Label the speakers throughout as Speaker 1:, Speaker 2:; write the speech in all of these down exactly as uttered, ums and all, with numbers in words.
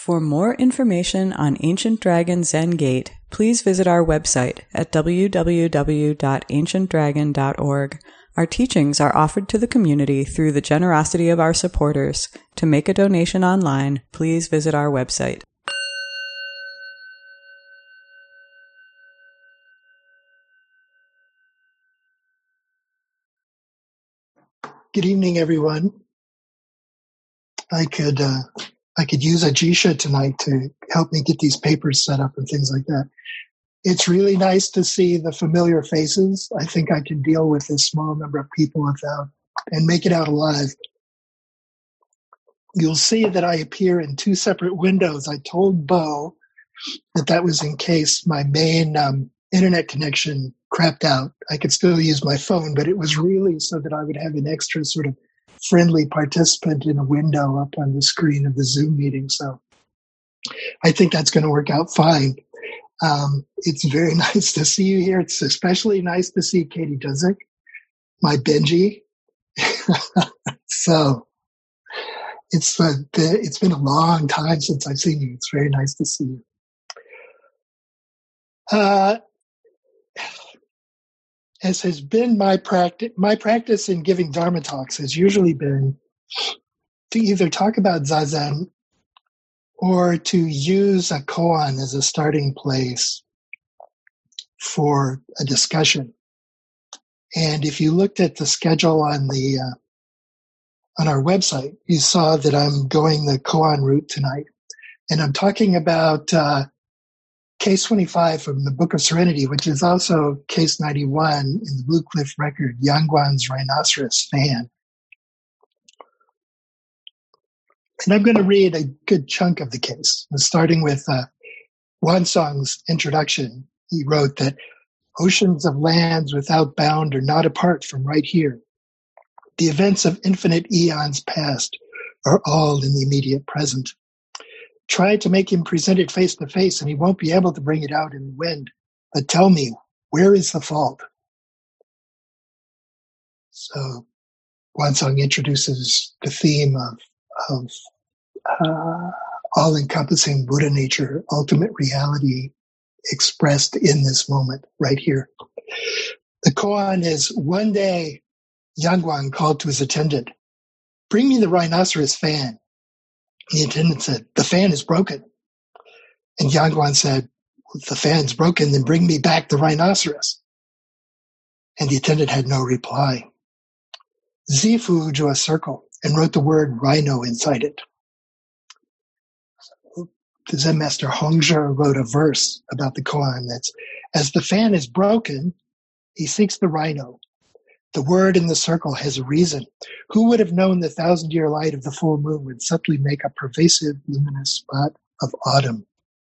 Speaker 1: For more information on Ancient Dragon Zen Gate, please visit our website at w w w dot ancient dragon dot org. Our teachings are offered to the community through the generosity of our supporters. To make a donation online, please visit our website.
Speaker 2: Good evening, everyone. I could uh, I could use Ajisha tonight to help me get these papers set up and things like that. It's really nice to see the familiar faces. I think I can deal with this small number of people without and make it out alive. You'll see that I appear in two separate windows. I told Bo that that was in case my main um, internet connection crapped out. I could still use my phone, but it was really so that I would have an extra sort of friendly participant in a window up on the screen of the Zoom meeting. So I think that's going to work out fine. Um, it's very nice to see you here. It's especially nice to see Katie Duzik, my Benji. So it's uh, it's been a long time since I've seen you. It's very nice to see you. Uh, as has been my practice, my practice in giving Dharma talks has usually been to either talk about Zazen or to use a koan as a starting place for a discussion. And if you looked at the schedule on the uh, on our website, you saw that I'm going the koan route tonight. And I'm talking about uh, case twenty-five from the Book of Serenity, which is also case ninety-one in the Blue Cliff record, Yangguan's Rhinoceros Fan. And I'm going to read a good chunk of the case, starting with uh, Wansong's introduction. He wrote that oceans of lands without bound are not apart from right here. The events of infinite eons past are all in the immediate present. Try to make him present it face to face, and he won't be able to bring it out in the wind. But tell me, where is the fault? So Wansong introduces the theme of of uh, all-encompassing Buddha nature, ultimate reality expressed in this moment, right here. The koan is, one day, Yangguan called to his attendant, "Bring me the rhinoceros fan." The attendant said, "The fan is broken." And Yangguan said, "If the fan's broken, then bring me back the rhinoceros." And the attendant had no reply. Zifu drew a circle and wrote the word rhino inside it. The Zen master Hongzhi wrote a verse about the koan that's, as the fan is broken, he seeks the rhino. The word in the circle has a reason. Who would have known the thousand-year light of the full moon would subtly make a pervasive, luminous spot of autumn?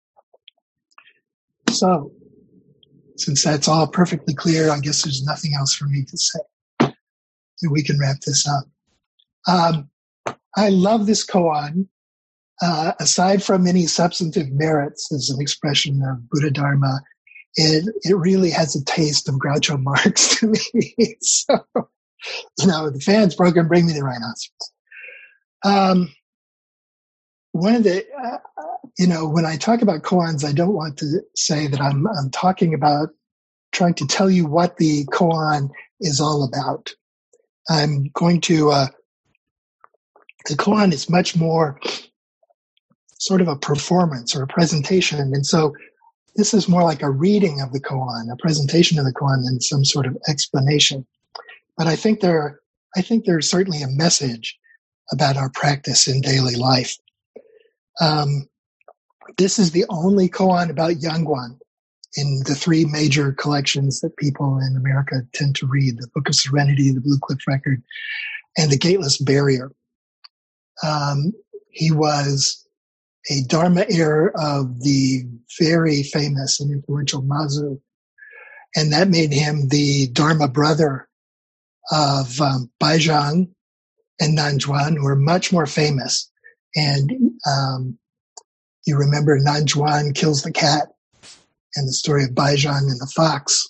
Speaker 2: So, since that's all perfectly clear, I guess there's nothing else for me to say. And we can wrap this up. Um, I love this koan. Uh, aside from any substantive merits as an expression of Buddha Dharma, it it really has a taste of Groucho Marx to me. So, you know, the fan's broken, bring me the rhinoceros. Um, one of the, uh, you know, when I talk about koans, I don't want to say that I'm I'm talking about trying to tell you what the koan is all about. I'm going to, uh, the koan is much more sort of a performance or a presentation. And so this is more like a reading of the koan, a presentation of the koan than some sort of explanation. But I think there, I think there's certainly a message about our practice in daily life. Um, this is the only koan about Yangguan in the three major collections that people in America tend to read, the Book of Serenity, the Blue Cliff Record, and the Gateless Barrier. Um, he was a Dharma heir of the very famous and influential Mazu, and that made him the Dharma brother of um, Baizhang and Nanzhuan, who are much more famous. And um, you remember Nanzhuan kills the cat, and the story of Baizhang and the fox.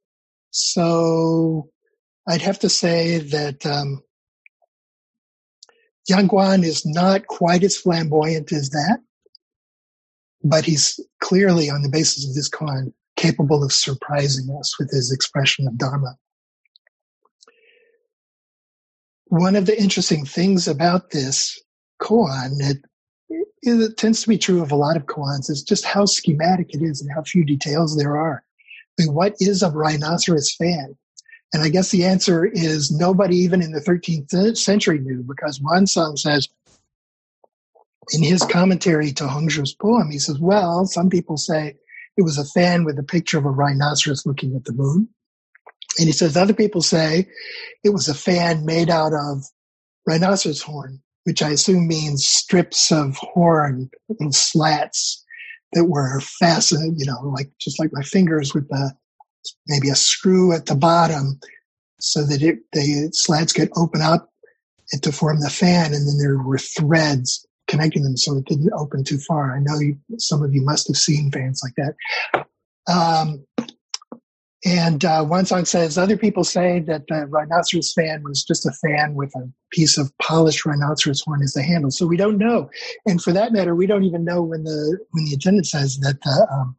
Speaker 2: So I'd have to say that um, Yangguan is not quite as flamboyant as that, but he's clearly, on the basis of this koan, capable of surprising us with his expression of Dharma. One of the interesting things about this koan, it, it tends to be true of a lot of koans, is just how schematic it is and how few details there are. I mean, what is a rhinoceros fan? And I guess the answer is nobody even in the thirteenth century knew, because Huansong says in his commentary to Hongzhu's poem, he says, well, some people say it was a fan with a picture of a rhinoceros looking at the moon. And he says other people say it was a fan made out of rhinoceros horn, which I assume means strips of horn, little slats that were fastened, you know, like just like my fingers with the maybe a screw at the bottom, so that it, the slats could open up and to form the fan, and then there were threads connecting them so it didn't open too far. I know you, some of you must have seen fans like that. Um, and uh, Huansong says other people say that the rhinoceros fan was just a fan with a piece of polished rhinoceros horn as the handle. So we don't know, and for that matter, we don't even know when the when the attendant says that the um,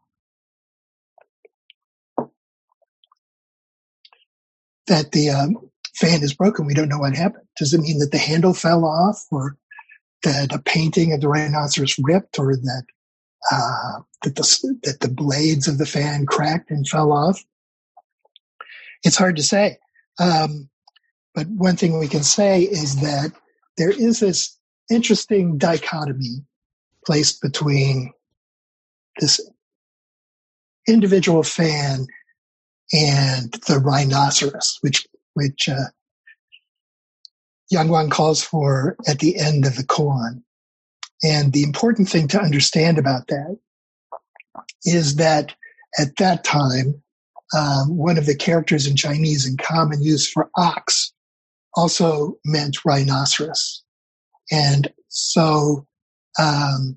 Speaker 2: that the um, fan is broken. We don't know what happened. Does it mean that the handle fell off, or that a painting of the rhinoceros ripped, or that uh, that the that the blades of the fan cracked and fell off? It's hard to say. Um, but one thing we can say is that there is this interesting dichotomy placed between this individual fan and the rhinoceros, which which uh, Yangguang calls for at the end of the koan. And the important thing to understand about that is that at that time, um, one of the characters in Chinese in common use for ox also meant rhinoceros. And so um,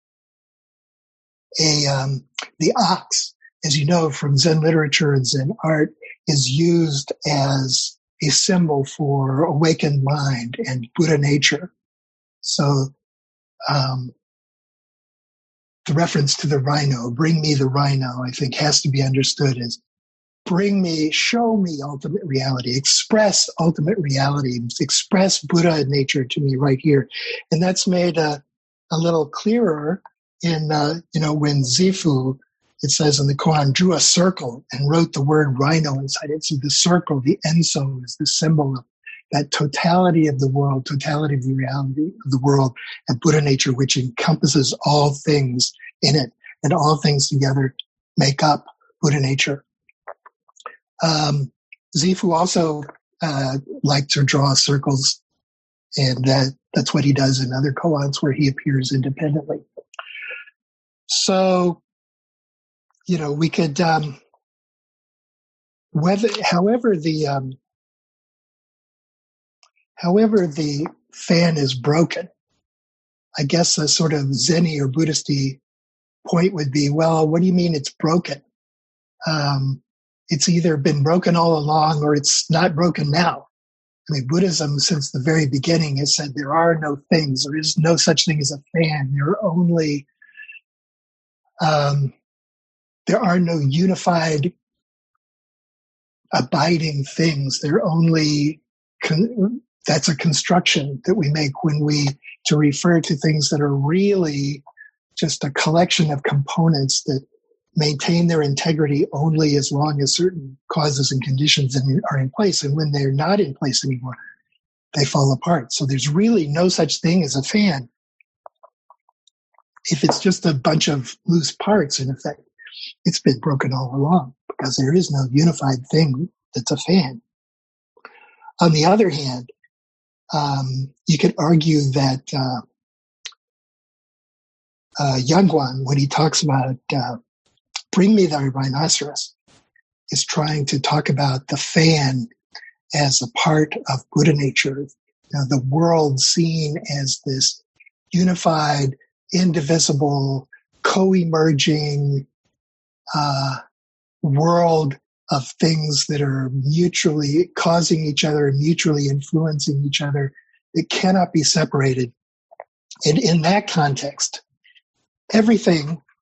Speaker 2: a um, the ox, as you know from Zen literature and Zen art, is used as a symbol for awakened mind and Buddha nature. So um, the reference to the rhino, bring me the rhino, I think has to be understood as bring me, show me ultimate reality, express ultimate reality, express Buddha nature to me right here. And that's made a, a little clearer in, uh, you know, when Zifu, it says in the koan, drew a circle and wrote the word rhino inside it. So the circle, the enso, is the symbol of that totality of the world, totality of the reality of the world, and Buddha nature, which encompasses all things in it, and all things together make up Buddha nature. Um, Zifu also uh, liked to draw circles, and that, that's what he does in other koans where he appears independently. So, you know, we could, um, whether, however the, um, however the fan is broken, I guess a sort of Zen-y or Buddhist-y point would be, well, what do you mean it's broken? Um, it's either been broken all along or it's not broken now. I mean, Buddhism, since the very beginning, has said there are no things. There is no such thing as a fan. There are only, um, there are no unified, abiding things. They're only, con- that's a construction that we make when we, to refer to things that are really just a collection of components that maintain their integrity only as long as certain causes and conditions are in place. And when they're not in place anymore, they fall apart. So there's really no such thing as a fan if it's just a bunch of loose parts, in effect. It's been broken all along because there is no unified thing that's a fan. On the other hand, um, you could argue that uh, uh, Yangguang, when he talks about uh, bring me the rhinoceros, is trying to talk about the fan as a part of Buddha nature, you know, the world seen as this unified, indivisible, co-emerging uh, world of things that are mutually causing each other and mutually influencing each other. It cannot be separated. And in that context, everything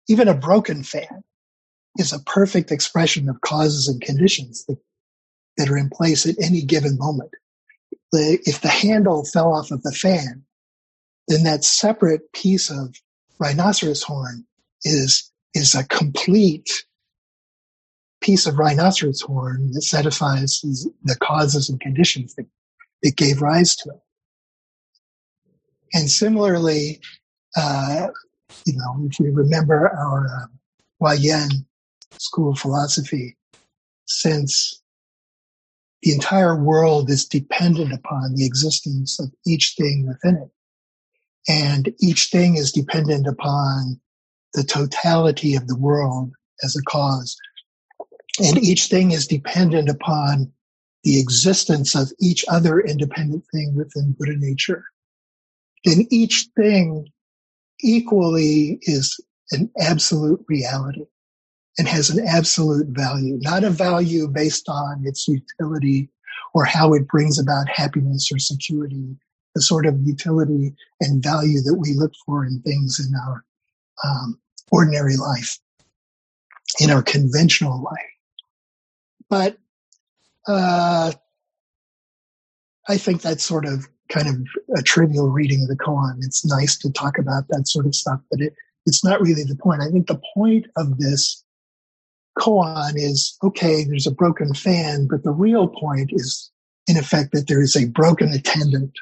Speaker 2: even a broken fan is a perfect expression of causes and conditions that, that are in place at any given moment. The, if the handle fell off of the fan, then that separate piece of rhinoceros horn is, is a complete piece of rhinoceros horn that satisfies the causes and conditions that, that gave rise to it. And similarly, uh, you know, if we remember our uh, Huayan school of philosophy, since the entire world is dependent upon the existence of each thing within it, and each thing is dependent upon the totality of the world as a cause, and each thing is dependent upon the existence of each other independent thing within Buddha nature, then each thing equally is an absolute reality and has an absolute value, not a value based on its utility or how it brings about happiness or security, the sort of utility and value that we look for in things in our um, ordinary life, in our conventional life. But uh, I think that's sort of kind of a trivial reading of the koan. It's nice to talk about that sort of stuff, but it, it's not really the point. I think the point of this koan is, okay, there's a broken fan, but the real point is, in effect, that there is a broken attendant.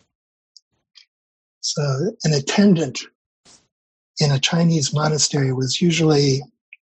Speaker 2: So an attendant in a Chinese monastery was usually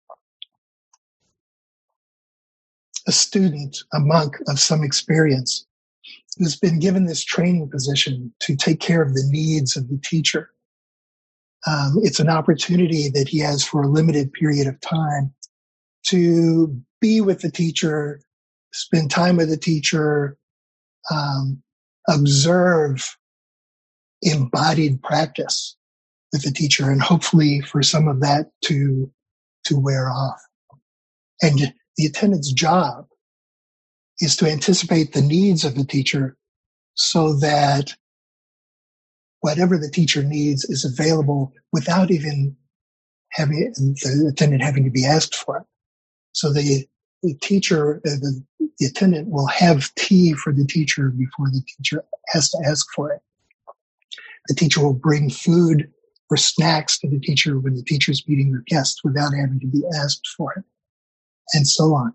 Speaker 2: a student, a monk of some experience, who's been given this training position to take care of the needs of the teacher. Um, it's an opportunity that he has for a limited period of time to be with the teacher, spend time with the teacher, um, observe embodied practice with the teacher, and hopefully for some of that to to wear off. And the attendant's job is to anticipate the needs of the teacher so that whatever the teacher needs is available without even having the attendant having to be asked for it. So the, the teacher, the, the attendant will have tea for the teacher before the teacher has to ask for it. The teacher will bring food or snacks to the teacher when the teacher's meeting with guests without having to be asked for it, and so on.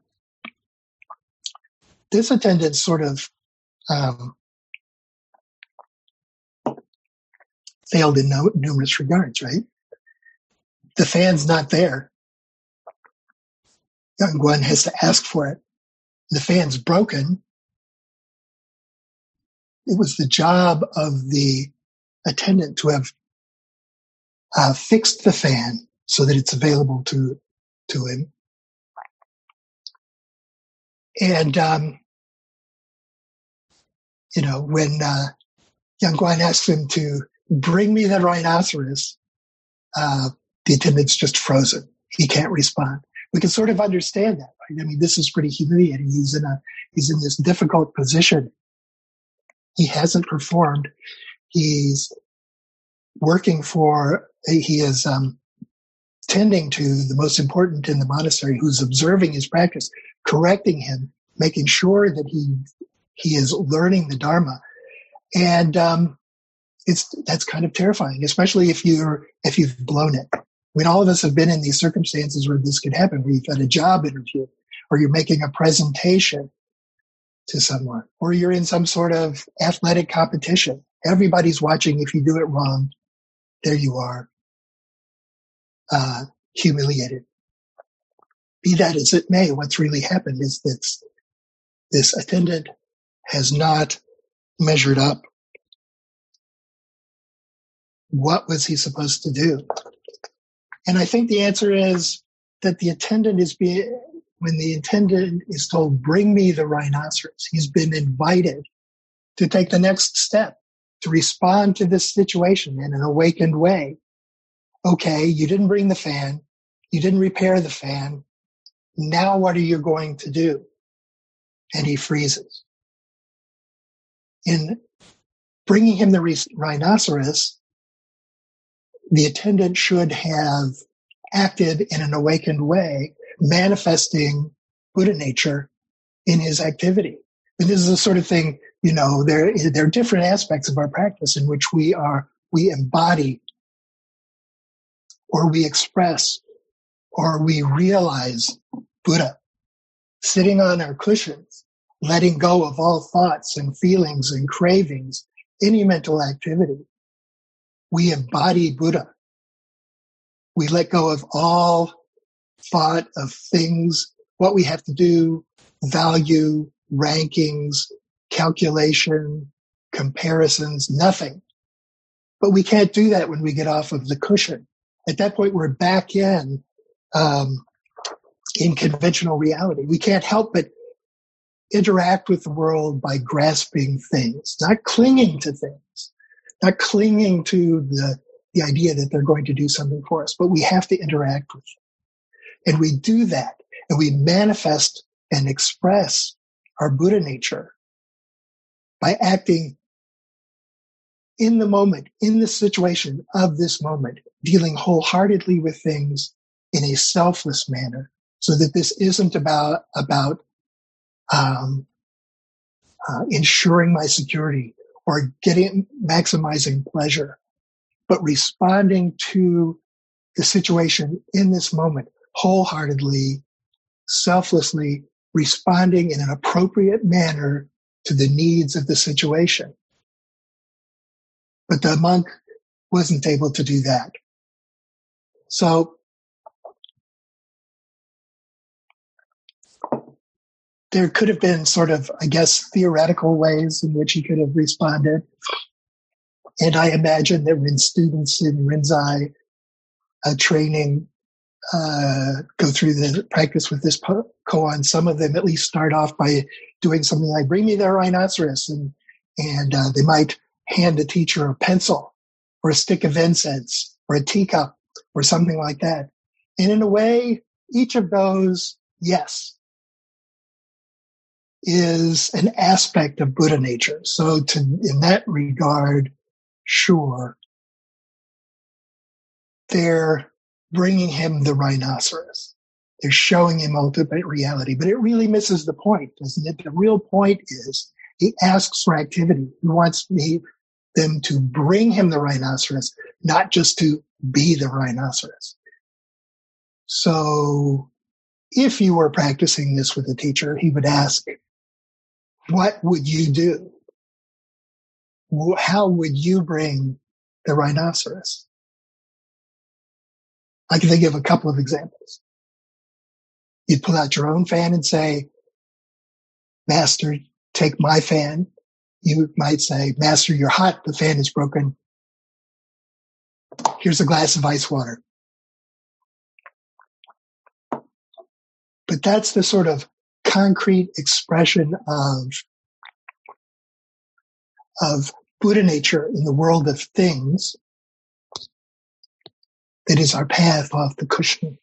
Speaker 2: This attendant sort of um, failed in no, numerous regards, right? The fan's not there. Young Guan has to ask for it. The fan's broken. It was the job of the attendant to have uh, fixed the fan so that it's available to to him. And, um, you know, when uh, Young Guan asks him to bring me the rhinoceros, uh, the attendant's just frozen. He can't respond. We can sort of understand that, right? I mean, this is pretty humiliating. He's in a, he's in this difficult position. He hasn't performed. He's working for, he is um, tending to the most important in the monastery, who's observing his practice, correcting him, making sure that he he is learning the Dharma. And um, it's that's kind of terrifying, especially if you're if you've blown it. I mean, all of us have been in these circumstances where this could happen, where you've had a job interview, or you're making a presentation to someone, or you're in some sort of athletic competition. Everybody's watching. If you do it wrong, there you are, uh, humiliated. Be that as it may, what's really happened is that this attendant has not measured up. What was he supposed to do? And I think the answer is that the attendant is being, when the attendant is told, bring me the rhinoceros, he's been invited to take the next step, to respond to this situation in an awakened way. Okay, you didn't bring the fan. You didn't repair the fan. Now what are you going to do? And he freezes. In bringing him the rhinoceros, the attendant should have acted in an awakened way, manifesting Buddha nature in his activity. And this is the sort of thing, you know, there, there are different aspects of our practice in which we are, we embody or we express or we realize Buddha sitting on our cushions, letting go of all thoughts and feelings and cravings, any mental activity. We embody Buddha. We let go of all thought of things, what we have to do, value, rankings, calculation, comparisons, nothing. But we can't do that when we get off of the cushion. At that point, we're back in, um, in conventional reality. We can't help but interact with the world by grasping things, not clinging to things, not clinging to the, the idea that they're going to do something for us, but we have to interact with them. And we do that, and we manifest and express our Buddha nature by acting in the moment, in the situation of this moment, dealing wholeheartedly with things in a selfless manner, so that this isn't about, about um, uh, ensuring my security or getting, maximizing pleasure, but responding to the situation in this moment, wholeheartedly, selflessly, responding in an appropriate manner to the needs of the situation. But the monk wasn't able to do that. So there could have been sort of, I guess, theoretical ways in which he could have responded. And I imagine that when students in Rinzai uh, training uh, go through the practice with this koan, some of them at least start off by doing something like, bring me their rhinoceros, and, and uh, they might hand the teacher a pencil or a stick of incense or a teacup or something like that. And in a way, each of those, yes, is an aspect of Buddha nature. So to, in that regard, sure, they're bringing him the rhinoceros. They're showing him ultimate reality, but it really misses the point, doesn't it? The real point is he asks for activity. He wants me, them to bring him the rhinoceros, not just to be the rhinoceros. So if you were practicing this with a teacher, he would ask, what would you do? How would you bring the rhinoceros? I can think of a couple of examples. You'd pull out your own fan and say, Master, take my fan. You might say, Master, you're hot. The fan is broken. Here's a glass of ice water. But that's the sort of concrete expression of, of Buddha nature in the world of things that is our path off the cushion.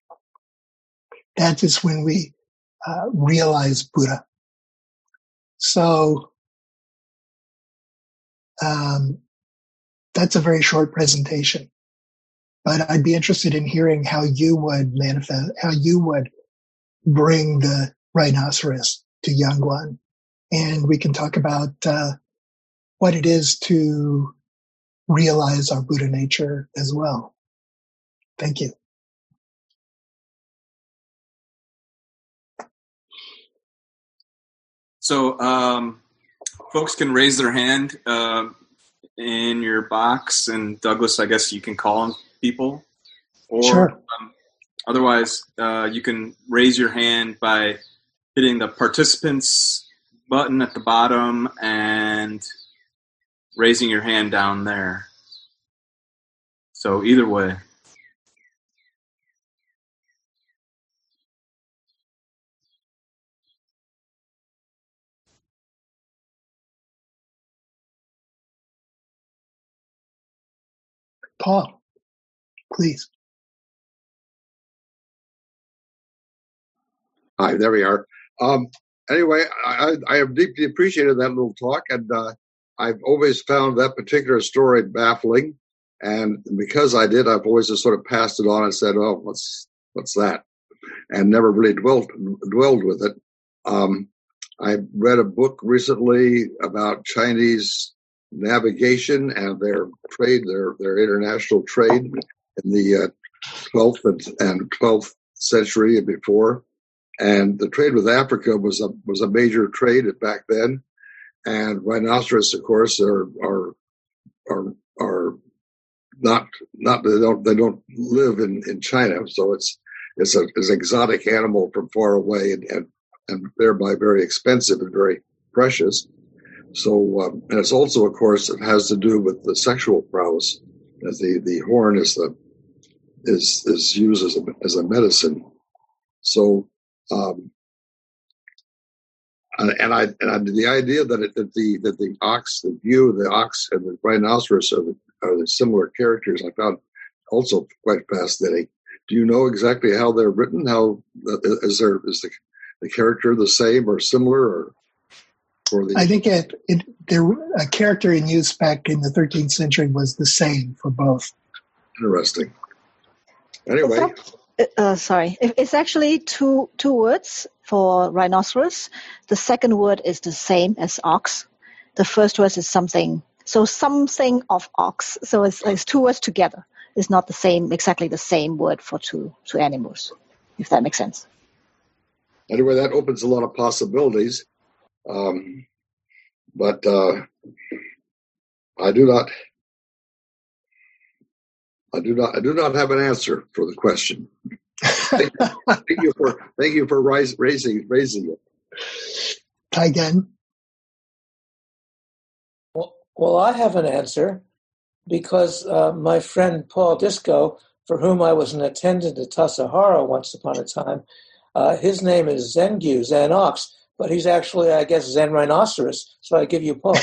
Speaker 2: That is when we uh, realize Buddha. So um, that's a very short presentation, but I'd be interested in hearing how you would manifest, how you would bring the rhinoceros to Yangguan, and we can talk about uh, what it is to realize our Buddha nature as well. Thank you.
Speaker 3: So um, folks can raise their hand uh, in your box, and Douglas, I guess you can call on people. Or,
Speaker 2: sure.
Speaker 3: Um, otherwise, uh, you can raise your hand by hitting the participants button at the bottom and raising your hand down there. So either way.
Speaker 2: Paul, please.
Speaker 4: Hi, there we are. Um, anyway, I, I have deeply appreciated that little talk, and uh, I've always found that particular story baffling. And because I did, I've always just sort of passed it on and said, "Oh, what's what's that?" and never really dwelled dwelled with it. Um, I read a book recently about Chinese navigation and their trade, their their international trade in the uh, twelfth and twelfth century and before. And the trade with Africa was a was a major trade back then. And rhinoceros, of course, are are are are not not they don't they don't live in, in China, so it's it's a it's an exotic animal from far away and, and and thereby very expensive and very precious. So um, and it's also, of course, it has to do with the sexual prowess, as the, the horn is the is is used as a as a medicine. So um, and I and I, the idea that it, that the that the ox, the ewe, the ox, and the rhinoceros are the, are the similar characters, I found also quite fascinating. Do you know exactly how they're written? How is there is the the character the same or similar, or? or the,
Speaker 2: I think it, it there a character in use back in the thirteenth century was the same for both.
Speaker 4: Interesting. Anyway,
Speaker 5: uh, sorry, it's actually two two words for rhinoceros. The second word is the same as ox. The first word is something. So something of ox. So it's, it's two words together. It's not the same, exactly the same word for two two animals, if that makes sense.
Speaker 4: Anyway, that opens a lot of possibilities. Um, but uh, I do not, I do not, I do not have an answer for the question. thank, thank you for, thank you for rise, raising, raising it.
Speaker 2: Again.
Speaker 6: Well, well, I have an answer because uh, my friend Paul Disco, for whom I was an attendant at Tassajara once upon a time, uh, his name is Zengu, Zen Ox. But he's actually, I guess, Zen Rhinoceros, so I give you Paul.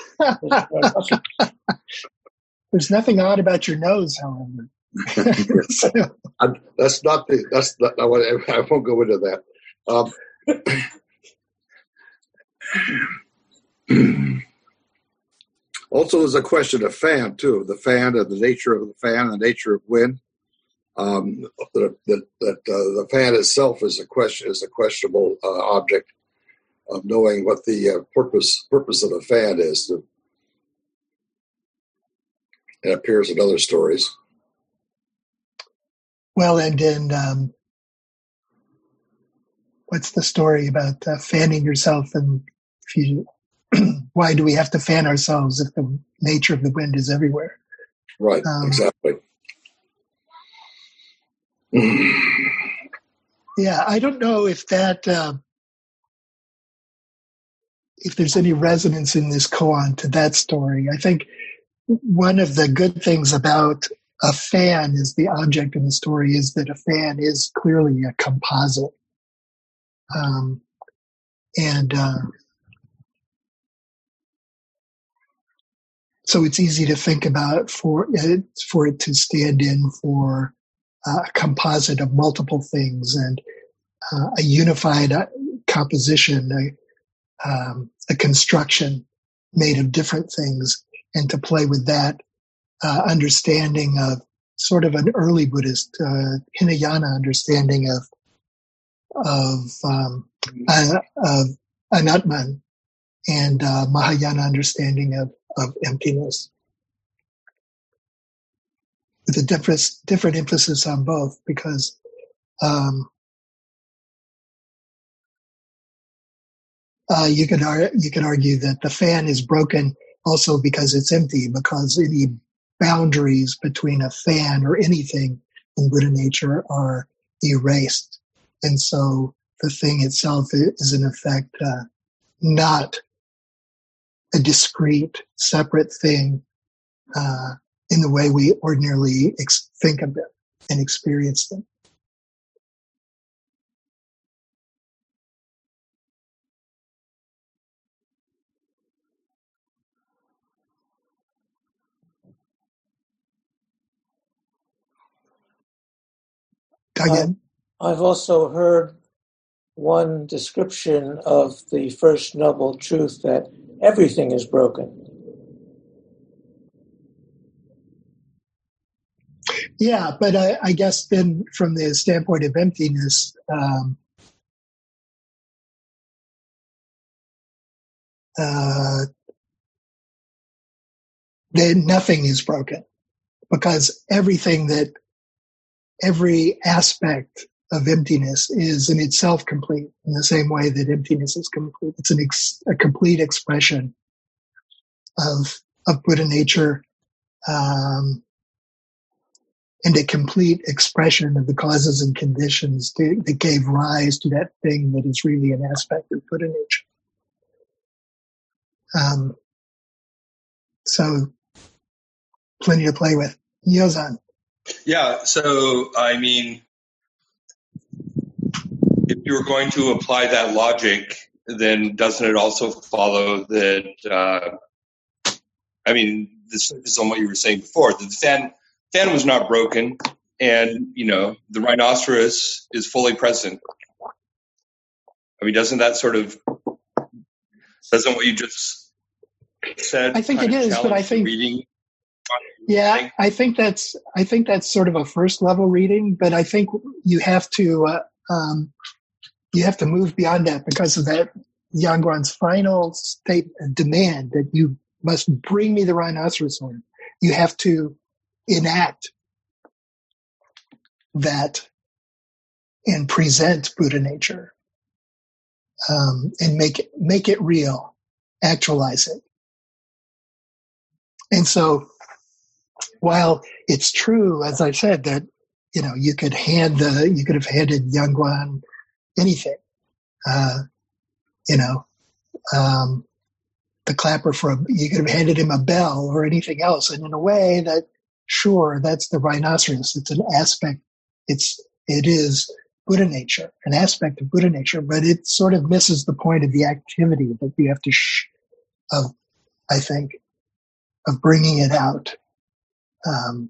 Speaker 2: There's nothing odd about your nose, however.
Speaker 4: so. That's not the. That's not. I won't, I won't go into that. Um, also, there's a question of fan too. The fan and the nature of the fan, and the nature of wind. Um, that that, that uh, the fan itself is a question is a questionable uh, object. Of knowing what the uh, purpose purpose of a fan is. It appears in other stories.
Speaker 2: Well, and in um, what's the story about uh, fanning yourself? And if you, why do we have to fan ourselves if the nature of the wind is everywhere?
Speaker 4: Right, um, exactly.
Speaker 2: Yeah, I don't know if that. Uh, if there's any resonance in this koan to that story. I think one of the good things about a fan is the object in the story is that a fan is clearly a composite. Um, and uh, so it's easy to think about for it, for it to stand in for uh, a composite of multiple things and uh, a unified uh, composition, a, Um, a construction made of different things, and to play with that uh, understanding of sort of an early Buddhist uh, Hinayana understanding of of, um, uh, of Anatman and uh, Mahayana understanding of, of emptiness, with a different different emphasis on both, because um, Uh, you could ar- you could argue that the fan is broken also because it's empty, because any boundaries between a fan or anything in Buddha nature are erased, and so the thing itself is in effect uh, not a discrete, separate thing uh, in the way we ordinarily ex- think of it and experience them. Again.
Speaker 6: Uh, I've also heard one description of the First Noble Truth that everything is broken.
Speaker 2: Yeah, but I, I guess then from the standpoint of emptiness, um, uh, then nothing is broken because everything that, every aspect of emptiness is in itself complete in the same way that emptiness is complete. It's an ex, a complete expression of, of Buddha nature, um, and a complete expression of the causes and conditions that, that gave rise to that thing that is really an aspect of Buddha nature. Um, so, plenty to play with. Yozan.
Speaker 7: Yeah, so, I mean, if you were going to apply that logic, then doesn't it also follow that, uh, I mean, this is on what you were saying before, that the fan, fan was not broken, and, you know, the rhinoceros is fully present. I mean, doesn't that sort of, doesn't what you just said?
Speaker 2: I think it is, but I think, reading? yeah, I think that's, I think that's sort of a first level reading, but I think you have to, uh, um, you have to move beyond that because of that Yangguan's final state demand that you must bring me the rhinoceros horn. You have to enact that and present Buddha nature, um, and make it, make it real, actualize it. And so, while it's true, as I said, that you know you could hand the you could have handed Yangguan anything, uh, you know, um, the clapper for a, you could have handed him a bell or anything else, and in a way that sure that's the rhinoceros. It's an aspect. It's it is Buddha nature, an aspect of Buddha nature, but it sort of misses the point of the activity that you have to sh- of I think of bringing it out. Um,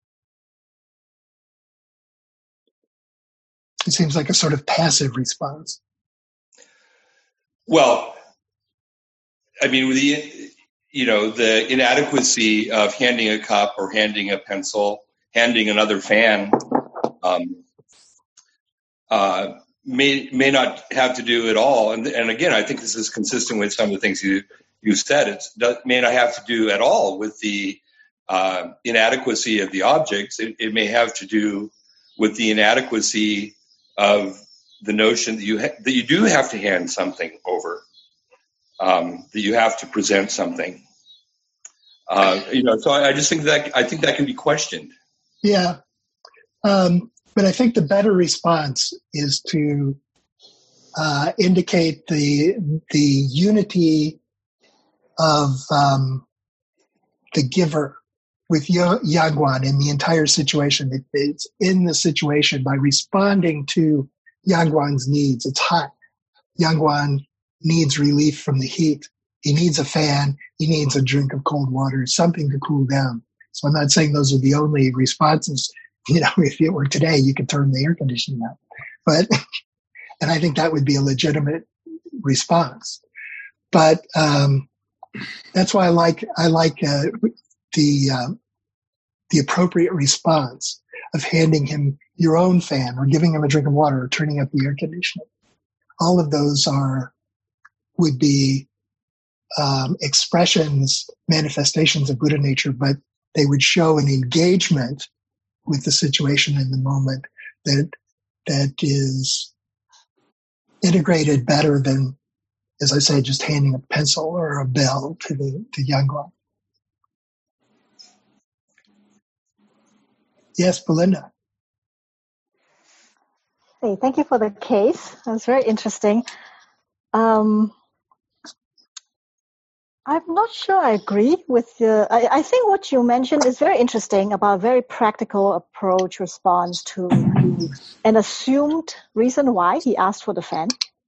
Speaker 2: it seems like a sort of passive response.
Speaker 7: Well, I mean, the you know the inadequacy of handing a cup or handing a pencil, handing another fan, um, uh, may may not have to do at all. And and again, I think this is consistent with some of the things you you said. It may not have to do at all with the uh, inadequacy of the objects. It, it may have to do with the inadequacy of the notion that you ha- that you do have to hand something over, um, that you have to present something. Uh, you know, so I, I just think that I think that can be questioned.
Speaker 2: Yeah, um, but I think the better response is to uh, indicate the the unity of um, the giver with Yangguan in the entire situation. It, it's in the situation by responding to Yangguan's needs. It's hot. Yangguan needs relief from the heat. He needs a fan. He needs a drink of cold water, something to cool down. So I'm not saying those are the only responses. You know, if it were today, you could turn the air conditioning up. But, and I think that would be a legitimate response. But um, that's why I like I like uh, the uh, the appropriate response of handing him your own fan or giving him a drink of water or turning up the air conditioning. All of those are would be um, expressions, manifestations of Buddha nature, but they would show an engagement with the situation in the moment that that is integrated better than, as I say, just handing a pencil or a bell to the to Yangguan. Yes, Belinda.
Speaker 5: Hey, thank you for the case. That's very interesting. Um, I'm not sure I agree with the. I, I think what you mentioned is very interesting about a very practical approach response to an assumed reason why he asked for the fan.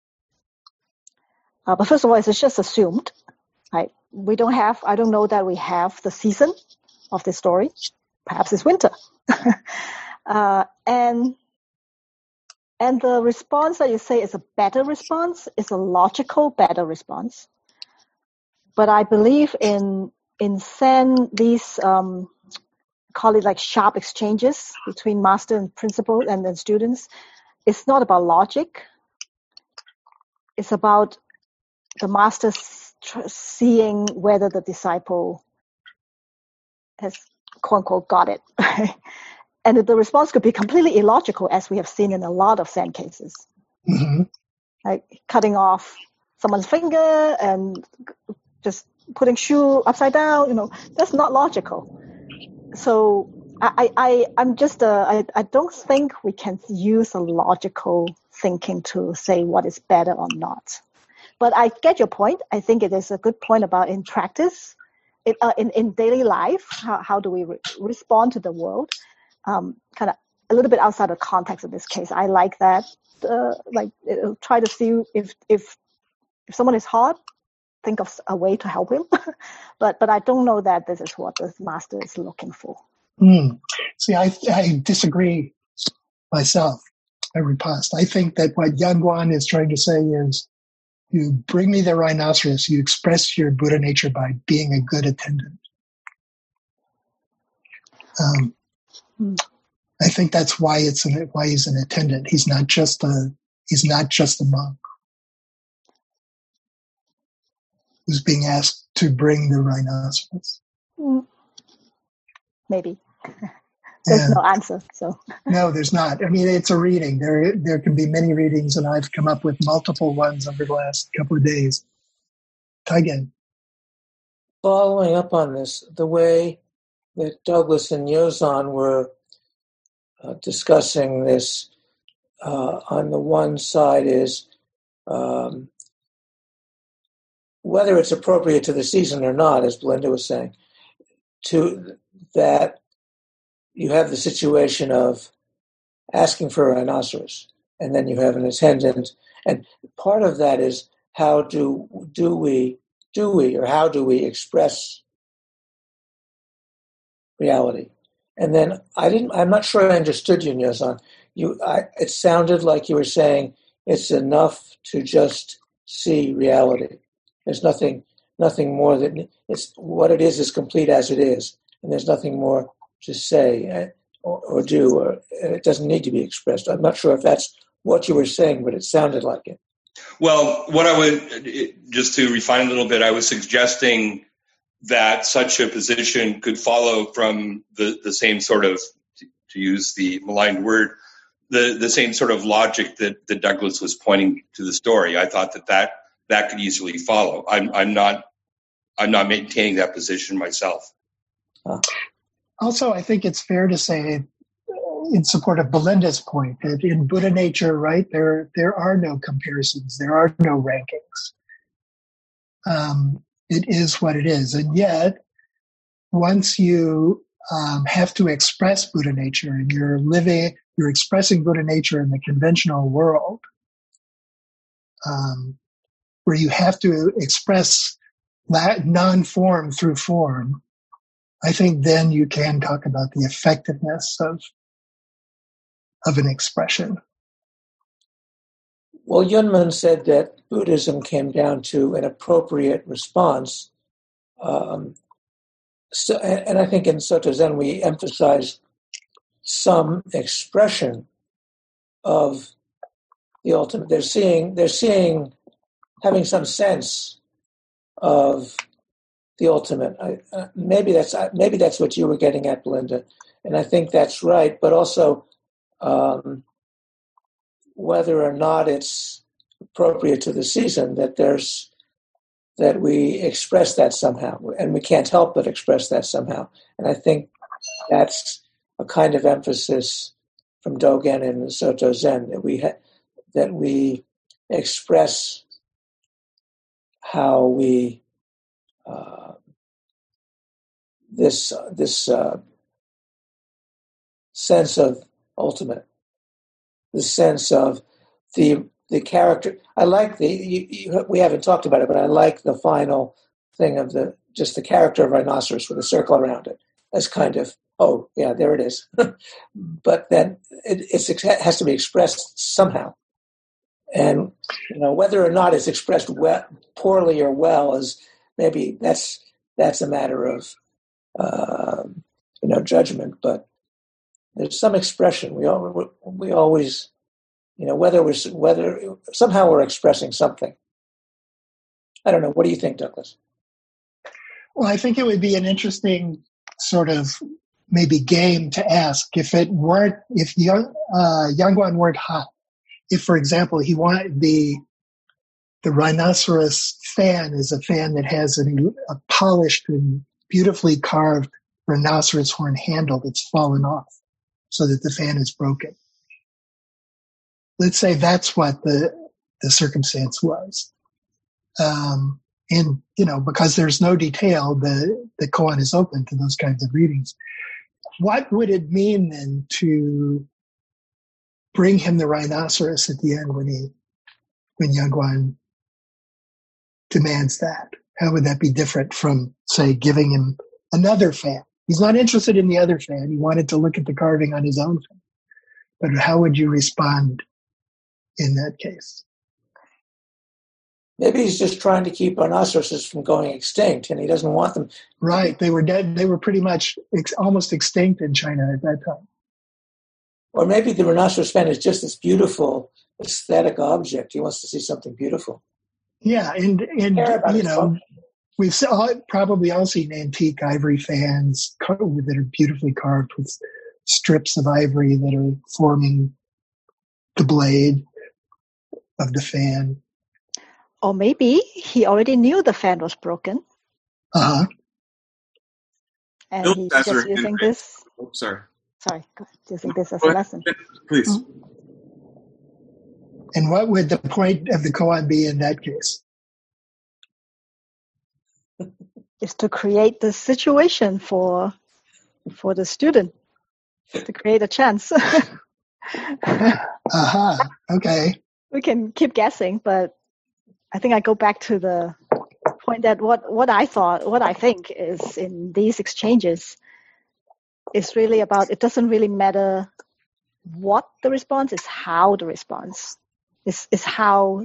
Speaker 5: Uh, but first of all, it's just assumed, right? We don't have. I don't know that we have the season of the story. Perhaps it's winter, uh, and. And the response that you say is a better response, is a logical better response. But I believe in in Zen, these um, call it like sharp exchanges between master and principal and then students. It's not about logic. It's about the master seeing whether the disciple has, quote unquote, got it. And the response could be completely illogical, as we have seen in a lot of Zen cases.
Speaker 2: Mm-hmm.
Speaker 5: Like cutting off someone's finger and just putting shoe upside down, you know, that's not logical. So I, I, I'm just, uh, I, I don't think we can use a logical thinking to say what is better or not. But I get your point. I think it is a good point about in practice, it, uh, in, in daily life, how, how do we re- respond to the world? Um, kind of a little bit outside the context of this case. I like that. Uh, like uh, try to see if if if someone is hard, think of a way to help him. but but I don't know that this is what the master is looking for.
Speaker 2: Mm. See, I I disagree myself. I riposte. I think that what Yang Guan is trying to say is, you bring me the rhinoceros, you express your Buddha nature by being a good attendant. Um, mm. I think that's why it's an, why he's an attendant. He's not just a he's not just a monk who's being asked to bring the rhinoceros.
Speaker 5: Mm. Maybe there's
Speaker 2: and,
Speaker 5: no answer. So
Speaker 2: no, there's not. I mean, it's a reading. There there can be many readings, and I've come up with multiple ones over the last couple of days. Taigen.
Speaker 6: Following up on this, the way that Douglas and Yozan were uh, discussing this, uh, on the one side is um, whether it's appropriate to the season or not, as Belinda was saying, to that you have the situation of asking for a rhinoceros, and then you have an attendant, and part of that is how do do we do we or how do we express reality? And then I didn't. I'm not sure I understood you, Yozan. You, I, it sounded like you were saying it's enough to just see reality. There's nothing, nothing more than it's what it is is complete as it is, and there's nothing more to say or, or do, or it doesn't need to be expressed. I'm not sure if that's what you were saying, but it sounded like it.
Speaker 7: Well, what I would, just to refine a little bit, I was suggesting that such a position could follow from the, the same sort of, to use the maligned word, the, the same sort of logic that, that Douglas was pointing to the story. I thought that that, that could easily follow. I'm, I'm not I'm not maintaining that position myself.
Speaker 2: Huh. Also, I think it's fair to say, in support of Belinda's point, that in Buddha nature, right, there there are no comparisons, there are no rankings. Um, it is what it is. And yet, once you um, have to express Buddha nature and you're living, you're expressing Buddha nature in the conventional world, um, where you have to express non-form through form, I think then you can talk about the effectiveness of of an expression.
Speaker 6: Well, Yunmen said that Buddhism came down to an appropriate response. Um, so, and, and I think in Soto Zen we emphasize some expression of the ultimate. They're seeing, they're seeing, having some sense of the ultimate. I, uh, maybe that's maybe that's what you were getting at, Belinda, and I think that's right. But also, um, whether or not it's appropriate to the season, that there's that we express that somehow, and we can't help but express that somehow. And I think that's a kind of emphasis from Dogen and Soto Zen, that we ha- that we express how we uh, this this uh, sense of ultimate, the sense of the the character. I like the you, you, we haven't talked about it, but I like the final thing of the just the character of rhinoceros with a circle around it. That's kind of oh yeah, there it is. But then it it's, it has to be expressed somehow, and you know whether or not it's expressed well, poorly or well is maybe that's that's a matter of uh, you know, judgment, but there's some expression. We all, we always, you know, whether we're, whether somehow we're expressing something. I don't know. What do you think, Douglas?
Speaker 2: Well, I think it would be an interesting sort of maybe game to ask if it weren't, if Yang, uh, Yangguan weren't hot. If, for example, he wanted the the rhinoceros fan is a fan that has an, a polished and beautifully carved rhinoceros horn handle that's fallen off so that the fan is broken. Let's say that's what the the circumstance was. Um, and, you know, because there's no detail, the, the koan is open to those kinds of readings. What would it mean then to bring him the rhinoceros at the end when he, when Yangguan demands that? How would that be different from, say, giving him another fan? He's not interested in the other fan. He wanted to look at the carving on his own fan. But how would you respond in that case?
Speaker 6: Maybe he's just trying to keep rhinoceroses from going extinct, and he doesn't want them.
Speaker 2: Right. They were dead. They were pretty much ex- almost extinct in China at that time.
Speaker 6: Or maybe the rhinoceros fan is just this beautiful aesthetic object. He wants to see something beautiful.
Speaker 2: Yeah, and, and you know, function. We've all, probably all seen antique ivory fans that are beautifully carved with strips of ivory that are forming the blade of the fan.
Speaker 5: Or maybe he already knew the fan was broken.
Speaker 2: Uh-huh.
Speaker 5: And
Speaker 3: Bill
Speaker 5: he's
Speaker 3: Professor
Speaker 5: just using
Speaker 3: Henry.
Speaker 5: this.
Speaker 3: Oh, sorry.
Speaker 5: Sorry, using this as
Speaker 3: Go
Speaker 5: a
Speaker 3: ahead.
Speaker 5: lesson.
Speaker 3: Please.
Speaker 5: Mm-hmm.
Speaker 2: And what would the point of the koan be in that case?
Speaker 5: Is to create the situation for for the student, to create a chance.
Speaker 2: Uh-huh. Okay.
Speaker 5: We can keep guessing, but I think I go back to the point that what, what I thought, what I think is in these exchanges is really about, it doesn't really matter what the response is, how the response is, is how,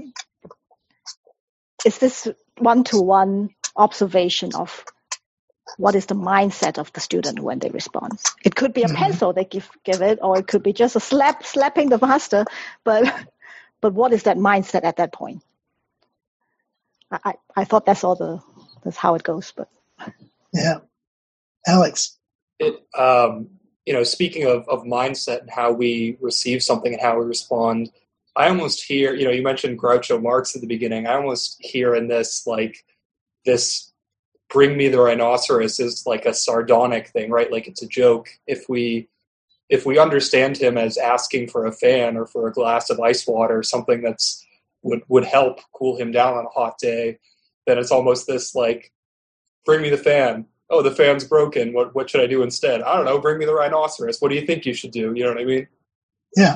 Speaker 5: is this one-to-one observation of what is the mindset of the student when they respond. It could be a mm-hmm. pencil they give, give it, or it could be just a slap, slapping the master, but, but what is that mindset at that point? I, I thought that's all the that's how it goes, but
Speaker 2: yeah, Alex.
Speaker 8: It um, you know, speaking of, of mindset and how we receive something and how we respond, I almost hear, you know, you mentioned Groucho Marx at the beginning. I almost hear in this like this "bring me the rhinoceros" is like a sardonic thing, right? Like it's a joke. If we if we understand him as asking for a fan or for a glass of ice water, something that's would would help cool him down on a hot day, then it's almost this like, bring me the fan. Oh, the fan's broken. What what should I do instead? I don't know. Bring me the rhinoceros. What do you think you should do? You know what I mean?
Speaker 2: Yeah.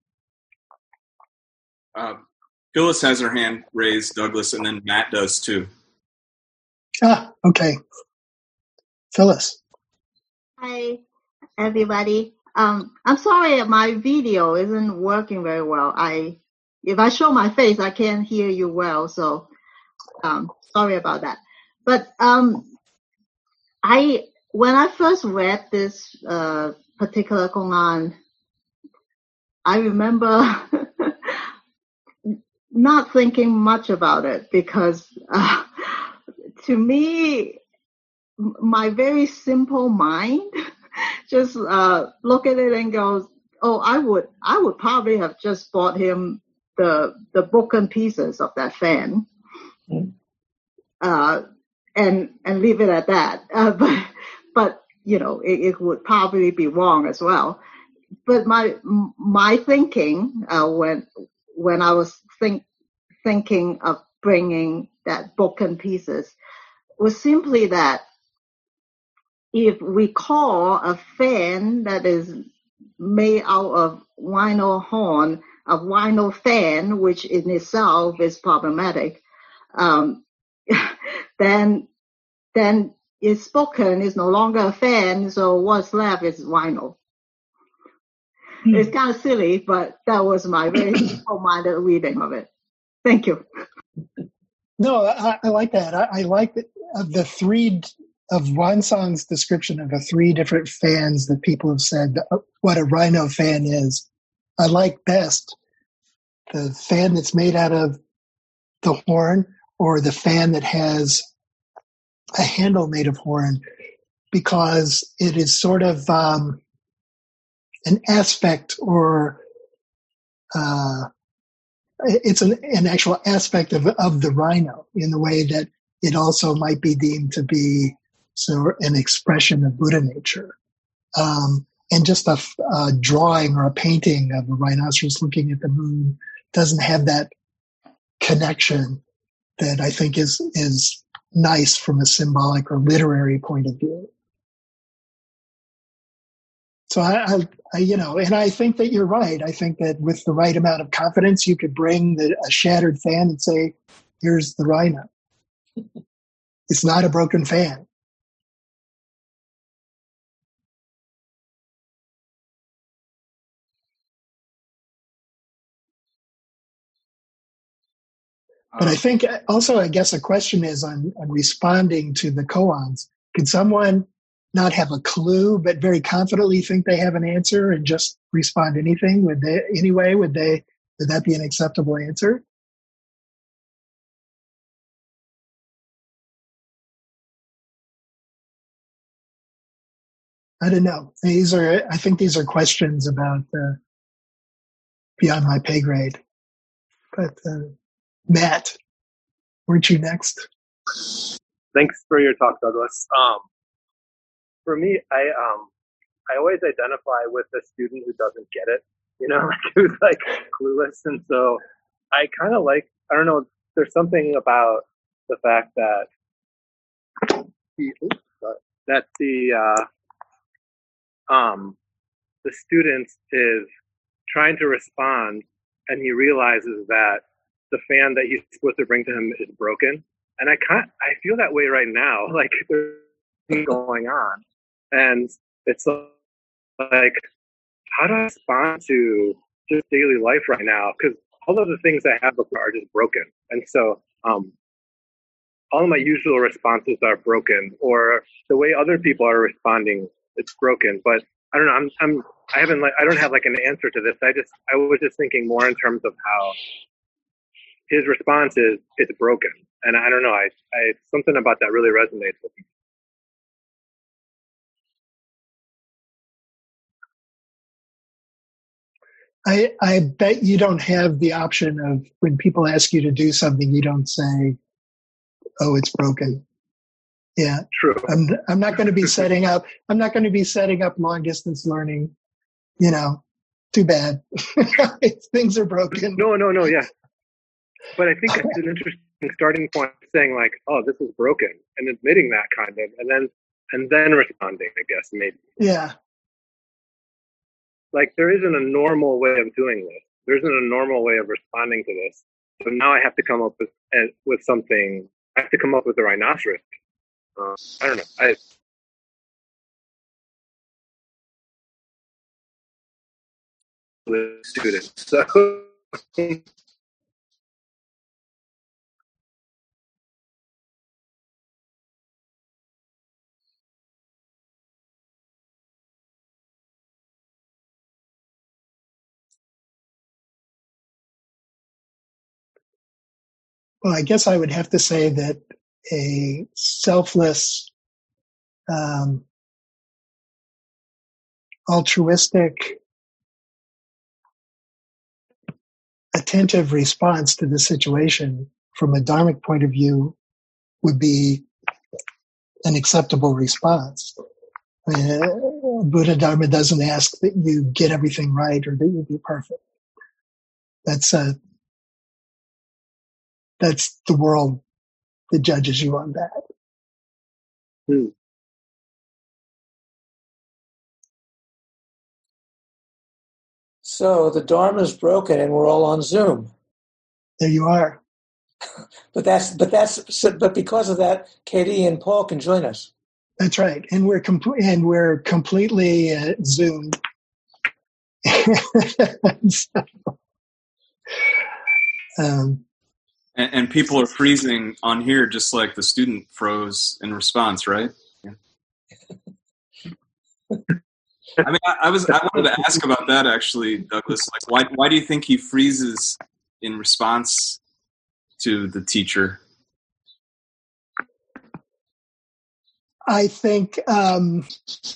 Speaker 3: Uh, Phyllis has her hand raised, Douglas, and then Matt does too.
Speaker 2: Ah, okay. Phyllis.
Speaker 9: Hi, everybody. Um, I'm sorry my video isn't working very well. I If I show my face, I can't hear you well, so um, sorry about that. But um, I, when I first read this uh, particular koan, I remember not thinking much about it because uh, to me, my very simple mind just uh, look at it and goes, "Oh, I would, I would probably have just bought him the the broken pieces of that fan, uh, and and leave it at that." Uh, but but you know, it, it would probably be wrong as well. But my my thinking uh, when when I was think thinking of bringing that broken pieces was simply that if we call a fan that is made out of rhino horn a rhino fan, which in itself is problematic, um, then then it's spoken, it's no longer a fan, so what's left is rhino. Hmm. It's kind of silly, but that was my very simple-minded reading of it. Thank you.
Speaker 2: No, I, I like that. I, I like that of the three of Wansong's description of the three different fans that people have said what a rhino fan is, I like best the fan that's made out of the horn or the fan that has a handle made of horn, because it is sort of um, an aspect or uh, it's an, an actual aspect of, of the rhino in the way that it also might be deemed to be so an expression of Buddha nature. Um, and just a, a drawing or a painting of a rhinoceros looking at the moon doesn't have that connection that I think is is nice from a symbolic or literary point of view. So I, I, I, you know, and I think that you're right. I think that with the right amount of confidence, you could bring the, a shattered fan and say, "Here's the rhino." It's not a broken fan. But I think also, I guess a question is on, on responding to the koans. Could someone not have a clue, but very confidently think they have an answer and just respond anything? Would they, anyway, would they, would that be an acceptable answer? I don't know. These are, I think these are questions about uh, beyond my pay grade. But uh, Matt, weren't you next?
Speaker 10: Thanks for your talk, Douglas. Um, for me, I um, I always identify with the student who doesn't get it, you know, who's like clueless. And so I kind of like, I don't know, there's something about the fact that the, oops, sorry, that the uh, um, the student is trying to respond, and he realizes that the fan that he's supposed to bring to him is broken. And I can't, I feel that way right now. Like there's things going on. And it's like, how do I respond to just daily life right now? Because all of the things I have are just broken. And so um, all of my usual responses are broken, or the way other people are responding, it's broken. But I don't know, I'm, I'm, I haven't like, I don't have like an answer to this. I just, I was just thinking more in terms of how his response is, it's broken. And I don't know, I, I something about that really resonates with me.
Speaker 2: I, I bet you don't have the option of when people ask you to do something, you don't say, "Oh, it's broken." Yeah,
Speaker 10: true.
Speaker 2: I'm, I'm not going to be setting up. I'm not going to be setting up long distance learning. You know, too bad. Things are broken.
Speaker 10: No, no, no. Yeah, but I think it's an interesting starting point, saying like, "Oh, this is broken," and admitting that kind of, and then and then responding. I guess maybe.
Speaker 2: Yeah.
Speaker 10: Like, there isn't a normal way of doing this. There isn't a normal way of responding to this. So now I have to come up with uh, with something. I have to come up with a rhinoceros. Uh, I don't know. I with students. So
Speaker 2: Well, I guess I would have to say that a selfless, um, altruistic, attentive response to the situation from a dharmic point of view would be an acceptable response. I mean, uh, Buddha Dharma doesn't ask that you get everything right or that you be perfect. That's a That's the world that judges you on that.
Speaker 10: Hmm.
Speaker 6: So the Dharma's broken and we're all on Zoom.
Speaker 2: There you are.
Speaker 6: But that's but that's but because of that, Katie and Paul can join us.
Speaker 2: That's right, and we're com- and we're completely uh, Zoomed. so, um,
Speaker 3: And, and people are freezing on here just like the student froze in response, right? I mean, I, I was I wanted to ask about that actually, Douglas. Like, why why do you think he freezes in response to the teacher?
Speaker 2: I think, um,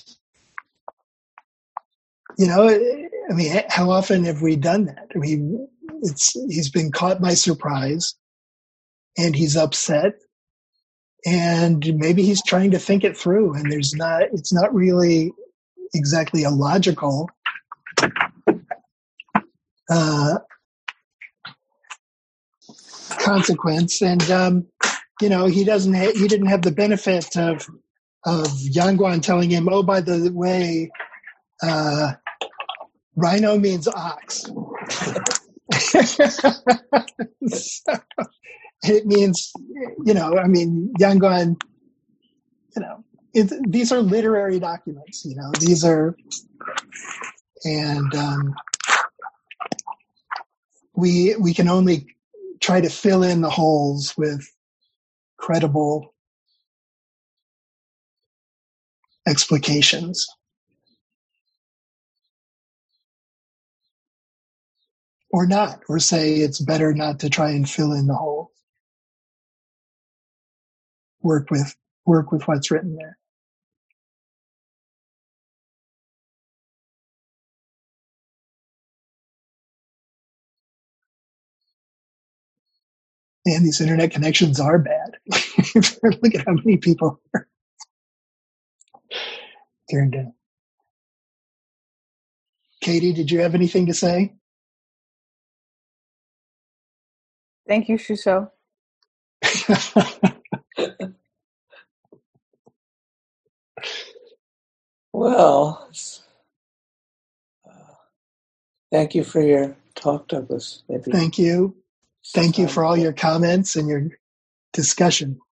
Speaker 2: you know, I mean, how often have we done that? I mean, it's he's been caught by surprise, and he's upset, and maybe he's trying to think it through, and there's not. It's not really exactly a logical uh, consequence, and um, you know, he doesn't. Ha- he didn't have the benefit of of Yanguan telling him, "Oh, by the way, uh, rhino means ox." So, it means, you know, I mean, Yanguan. You know, it, these are literary documents. You know, these are, and um, we we can only try to fill in the holes with credible explications. Or not, or say it's better not to try and fill in the hole. Work with work with what's written there. And these internet connections are bad. Look at how many people are turned in. Katie, did you have anything to say?
Speaker 1: Thank you, Shuso.
Speaker 6: Well, uh, thank you for your talk, Douglas. Maybe
Speaker 2: Thank you. Thank you for all your comments and your discussion.